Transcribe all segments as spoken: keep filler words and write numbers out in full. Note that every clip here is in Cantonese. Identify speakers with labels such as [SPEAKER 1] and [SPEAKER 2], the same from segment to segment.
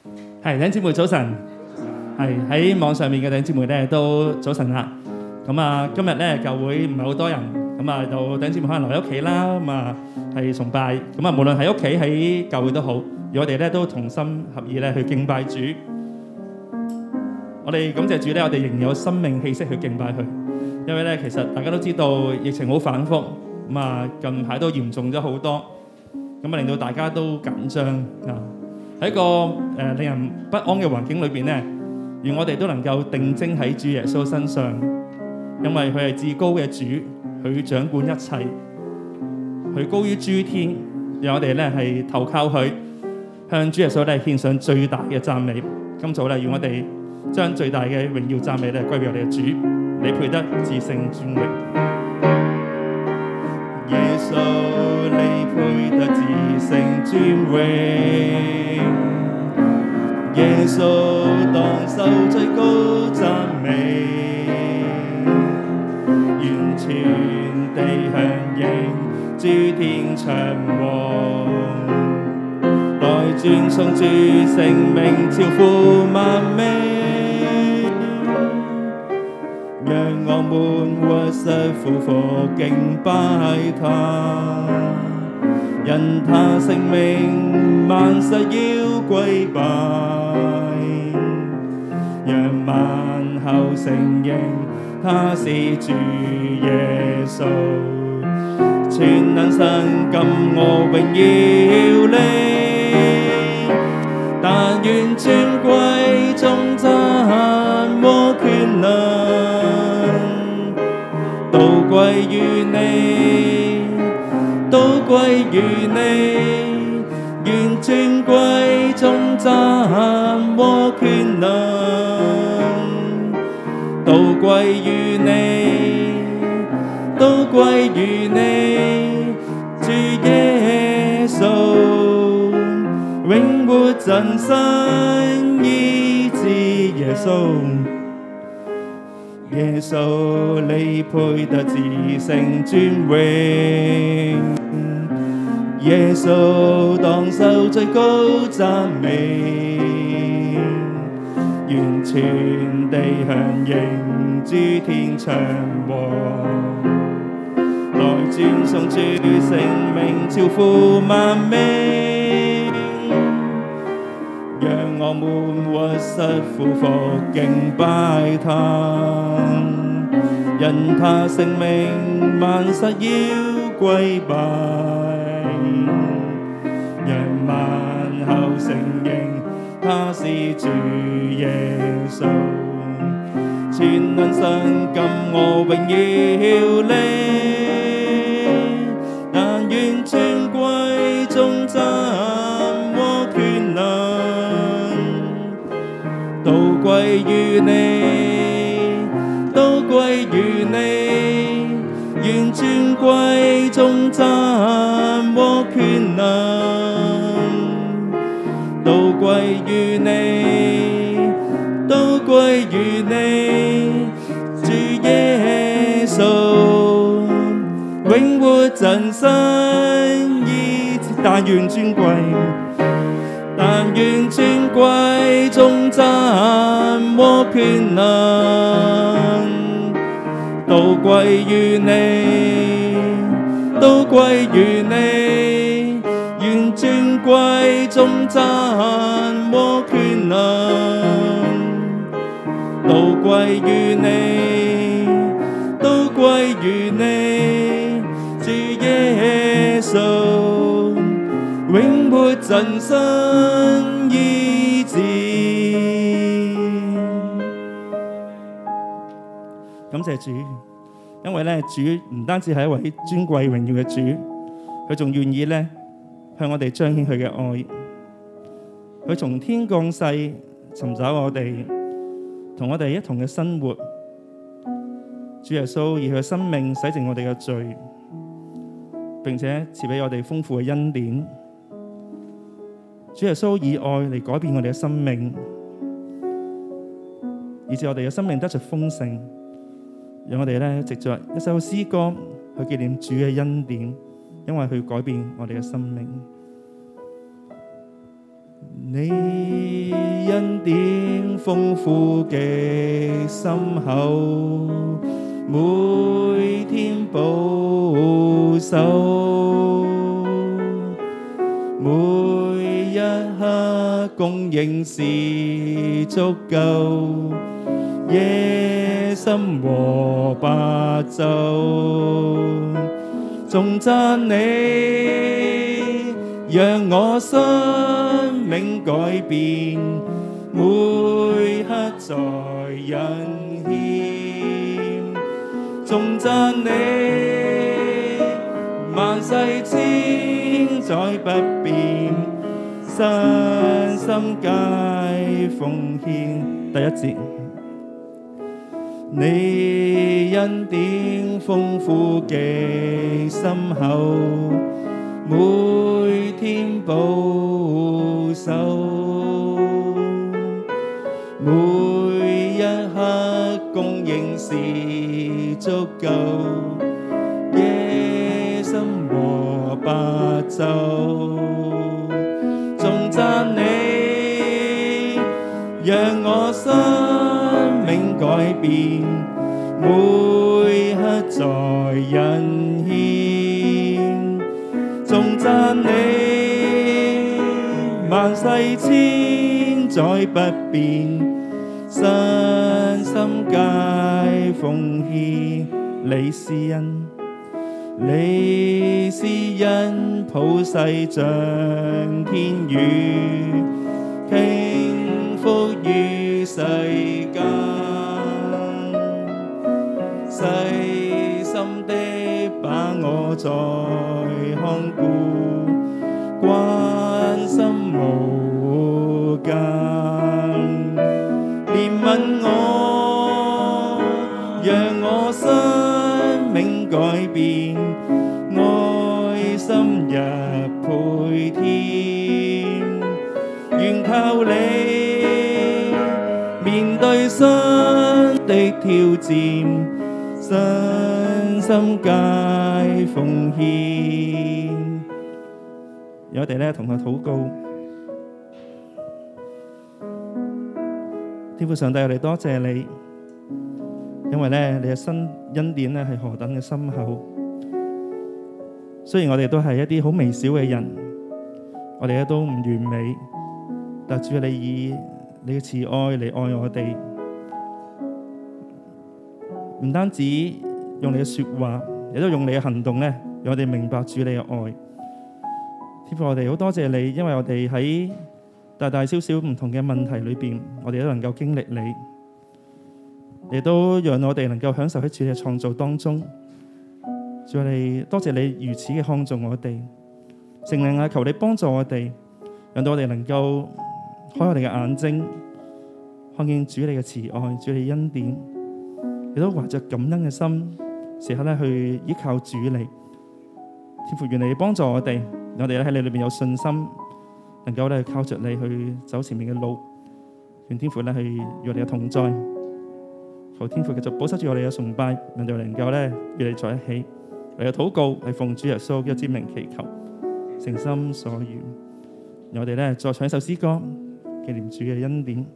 [SPEAKER 1] 係弟兄姊妹早晨，係喺網上面嘅弟兄姊妹咧都早晨啦。咁啊，今日咧教會唔係好多人，咁啊就弟兄姊妹可能留喺屋企啦，咁啊係崇拜。咁啊無論喺屋企喺教會都好，而我哋咧都同心合意咧去敬拜主。我哋感謝主咧，我哋仍然有生命氣息去敬拜佢。因為咧其實大家都知道疫情好反覆，咁啊近排都嚴重咗好多，咁啊令到大家都緊張啊。喺個誒令人不安嘅環境裏邊咧，願我哋都能夠定睛喺主耶穌身上，因為佢係至高嘅主，佢掌管一切，佢高於諸天，讓我哋咧係投靠佢，向主耶穌咧獻上最大嘅讚美。今早咧，願我哋將最大嘅榮耀讚美咧歸俾我哋嘅主，你配得至聖尊榮。耶穌，你配得至聖尊榮。耶穌當受最高讚美，完全地響應諸天長王，來尊崇主聖名，超乎萬名，讓我們屈膝俯伏敬拜他，因他聖名萬世要跪拜，讓萬口承認他是主耶穌，全能神今我榮耀你，但願尊貴頌讚和權能都歸於你，都歸於你，願尊貴頌讚和權能都歸於你，都歸於你，主耶穌，永活真神醫治耶穌，耶穌你配得至聖尊榮，耶穌當受最高讚美，完全地響應諸天長王，來尊崇主聖名，超乎萬名，讓我們屈膝俯伏敬拜他，因他聖名萬世要跪拜，讓萬口承認他是主耶穌，全能神今我榮耀你，但願尊貴頌讚和權能都歸於你，都歸於你，願尊貴頌讚和權能都歸於你，都歸於你，主耶穌，永活真神醫治，但願尊貴，但願尊貴頌讚和權能都歸於你，都歸於你，願尊貴頌讚和權能都歸於你，都歸於你，主耶穌，永活真神醫治。感謝主，因為咧主唔單止係一位尊貴榮耀嘅主，佢仲願意咧向我哋彰顯佢嘅愛，佢從天降世尋找我哋，同我哋一同嘅生活。主耶穌以佢嘅生命洗淨我哋嘅罪，並且賜俾我哋豐富嘅恩典。主耶穌以愛嚟改變我哋嘅生命，以致我哋嘅生命得着豐盛。讓我哋咧藉着一首詩歌去紀念主嘅恩典，因為佢改變我哋嘅生命。你
[SPEAKER 2] 恩典豐富極深厚，每天保守，每一刻供應是足夠，夜深和白晝，頌讚你，讓我生命改變，每刻在人獻，頌讚你，萬世千載不變，身心皆奉獻。第一節，你恩典豐富極深厚，每天保守，每一刻供應是足夠，夜深和白晝，頌讚你，讓我生命改變，每刻在人獻，頌讚你，萬世千載不變，身心皆奉獻。你施恩，你施恩普世像天雨，傾覆於世間，細心的把我在看顧，關心無間，憐憫我，讓我生命改變，愛心日倍添，願靠你面對新的挑戰，身心皆奉獻。有我哋咧同佢禱告，天父上帝，我哋多謝你，因為咧你嘅新恩典咧係何等嘅深厚。雖然我哋都係一啲好微小嘅人，我哋咧都唔完美，但主你以你嘅慈愛嚟愛我哋，唔單止用你嘅說話，亦都用你嘅行動咧，讓我哋明白主你嘅愛。天父，我哋好多謝你，因為我哋喺大大小小唔同嘅問題裏邊，我哋都能夠經歷你，亦都讓我哋能夠享受喺主你嘅創造當中。主，我哋多謝你如此嘅看重我哋，聖靈啊，求你幫助我哋，讓到我哋能夠開我哋嘅眼睛，看見主你嘅慈愛，主你恩典，亦都懷着感恩嘅心，時刻咧去依靠主你。天父，願你幫助我哋，我哋喺你裏邊有信心，能夠咧靠着你去走前面嘅路。願天父咧去與我哋嘅同在，求天父繼續保守住我哋嘅崇拜，讓我哋能夠咧與你在一起。為嘅禱告係奉主耶穌嘅之名祈求，誠心所願。讓我哋咧再唱一首詩歌，紀念主嘅恩典。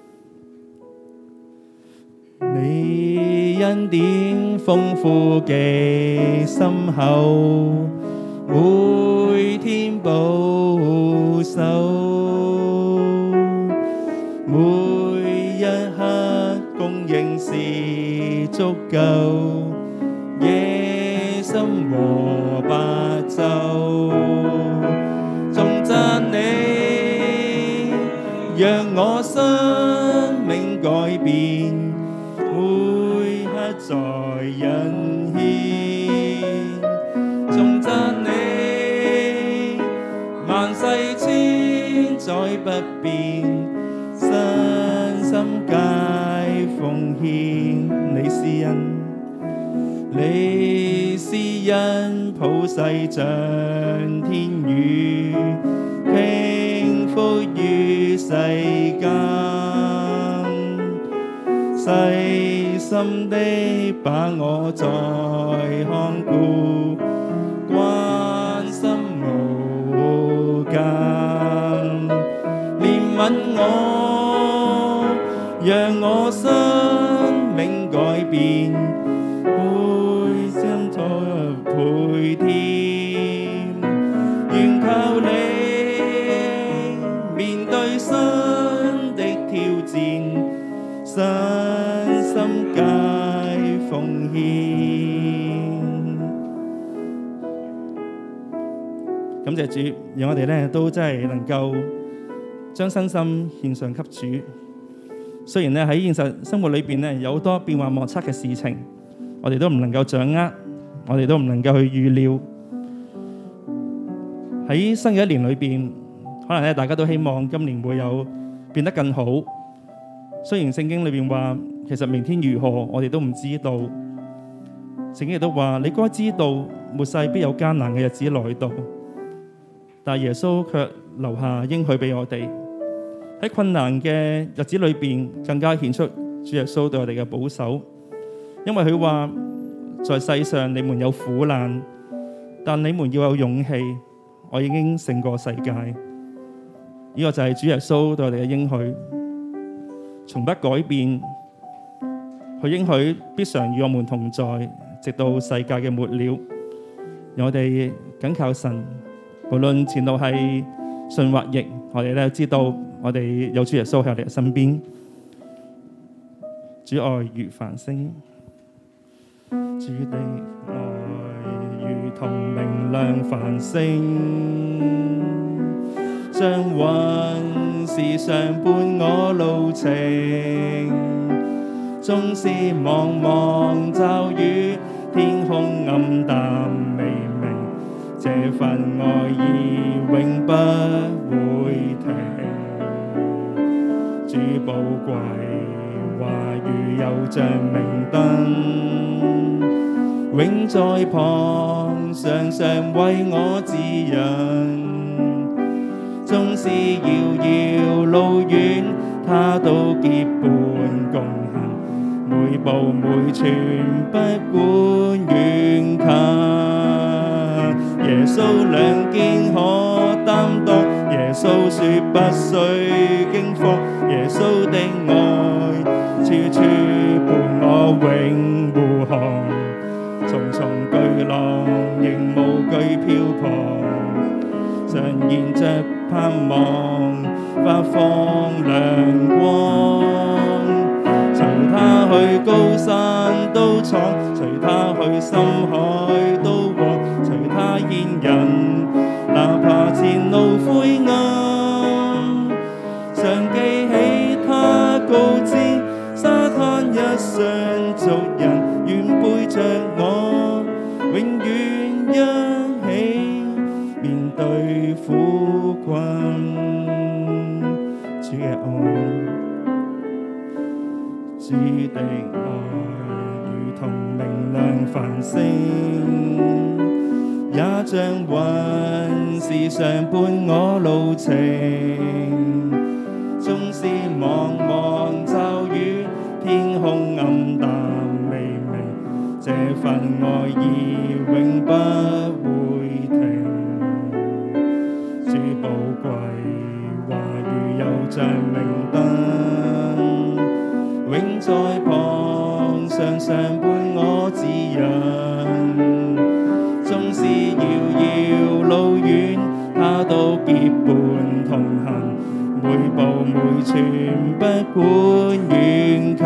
[SPEAKER 2] 你恩典豐富極深厚，每天保守，每一刻供應是足夠，夜深和白晝，頌讚你，讓我生命改變，每刻在人獻，頌讚你，萬世千載不變，身心皆奉獻。你施恩，你施恩普世像天雨，傾覆於世間，細心的把我在看顧，關心無間，憐憫吻我，讓我生命改變，倍增倍添。願靠你面對新的挑戰，身心皆奉獻。感謝主，讓我哋咧都真係能夠將身心獻上給主。雖然咧喺現實生活裏邊咧有好多變幻莫測嘅事情，我哋都唔能夠掌握，我哋都唔能夠去預料。喺新嘅一年裏邊，可能咧大家都希望今年會有變得更好。雖然聖經裏邊話，其實明天如何，我哋都唔知道。聖經亦都話，你該知道末世必有艱難嘅日子來到。但耶穌卻留下應許俾我哋，喺困難嘅日子裏邊，更加顯出主耶穌對我哋嘅保守。因為佢話，在世上你們有苦難，但你們要有勇氣，我已經勝過世界。呢、這個就係主耶穌對我哋嘅應許，從不改變。佢應許必常與我們同在，直到世界嘅末了。讓我哋緊靠神。無論前路係順或逆，我哋咧知道我哋有主耶穌喺我哋嘅身邊。主愛如繁星，主的愛如同明亮繁星，像雲時常伴我路程。縱是茫茫驟雨，天空暗淡微明，這份愛意永不會停。主寶貴話語又像明燈，永在旁，常常為我指引。縱是遙遙路遠，他都結伴共行，每步每寸不管遠近。耶穌兩肩可擔當，耶穌說不需驚慌，耶穌的愛處處伴我永護航。重重巨浪仍無懼漂泊，常燃着盼望發放亮光。隨他去高山都闖，隨他去深海都往，隨他牽引，哪怕前路灰暗，常記起他告知沙灘一雙族人，願背着我永遠一起面對苦困。主嘅愛，主的愛如同明亮繁星，也像雲時常伴我路程。縱是茫茫驟雨，天空暗淡微明，這份愛意永不會停。主寶貴話語又像明燈，永在旁，常常伴我指引。縱是遙遙路遠，他都結伴同行，每步每寸不管遠近。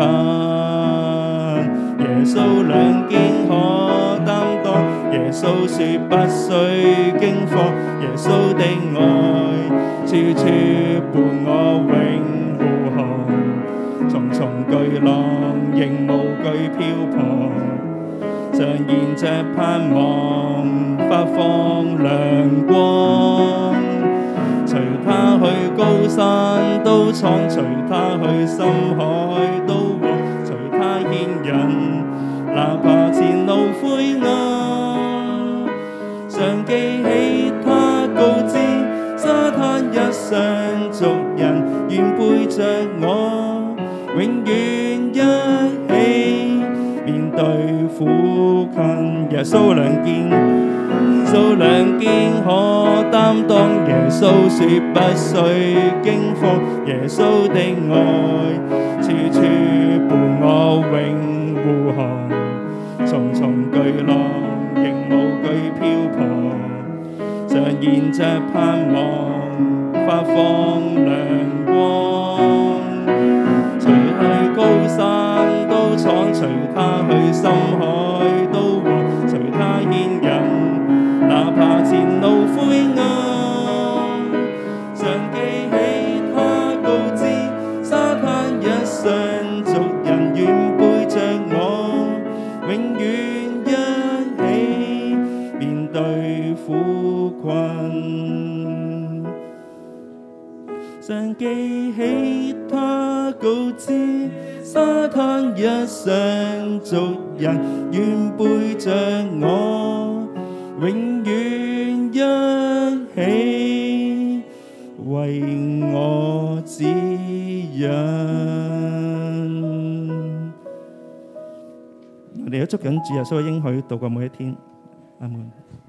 [SPEAKER 2] 耶穌兩肩可擔當，耶穌說不需驚慌，耶穌的愛處處伴我永護航。重重巨浪仍無懼漂泊，常燃着盼望發放亮光。隨他去高山都闖，隨他去深海都往，隨他牽引，哪怕前路灰暗，常記起他告知沙灘一雙族人，願背着我永遠一起面對苦困。耶穌兩肩， 穌兩肩可擔當，耶穌說不需驚慌，耶穌的愛處處伴我永護航，重重巨浪仍無懼漂泊，常現着盼望發放亮光，除去高山都闖，隨他去深海都往，隨他牽引，哪怕前路灰暗，常記起他告知沙灘一雙族人願背着我，永遠一起面對苦困，常記起他告知沙灘一雙族人願背着我，永遠一起為我指引。我哋都捉緊主耶穌嘅應許，度過每一天。阿門。